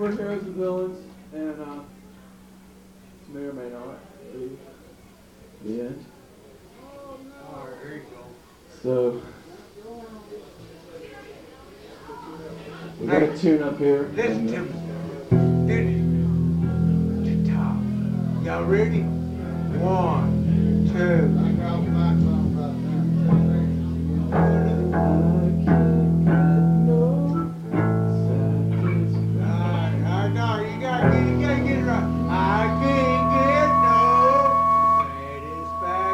more heroes and villains, and may or may not be the end. Alright, there you go. So we got a tune up here. Listen to me. To top. Y'all ready? 1, 2.